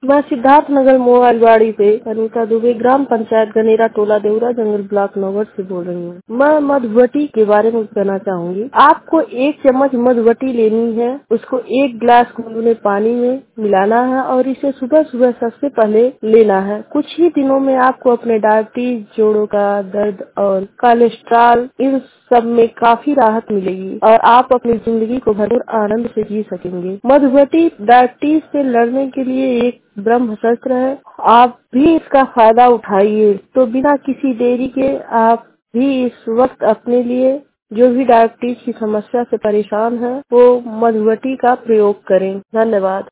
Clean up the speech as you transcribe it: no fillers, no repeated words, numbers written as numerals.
मैं सिद्धार्थ नगर मोबाइलवाड़ी से अनीता दुबे, ग्राम पंचायत गनेरा, टोला देवरा, जंगल ब्लॉक नगर से बोल रही हूँ। मैं मधुवटी के बारे में कहना चाहूँगी। आपको 1 चम्मच मधुवटी लेनी है, उसको 1 गिलास गुनगुने पानी में मिलाना है और इसे सुबह सुबह सबसे पहले लेना है। कुछ ही दिनों में आपको अपने डायबिटीज, जोड़ों का दर्द और कोलेस्ट्रॉल इन सब में काफी राहत मिलेगी और आप अपनी जिंदगी को भरपूर आनंद से जी सकेंगे। मधुवटी डायबिटीज से लड़ने के लिए एक ब्रह्मास्त्र है। आप भी इसका फायदा उठाइए। तो बिना किसी देरी के आप भी इस वक्त अपने लिए, जो भी डायबिटीज की समस्या से परेशान है, वो मधुवटी का प्रयोग करें। धन्यवाद।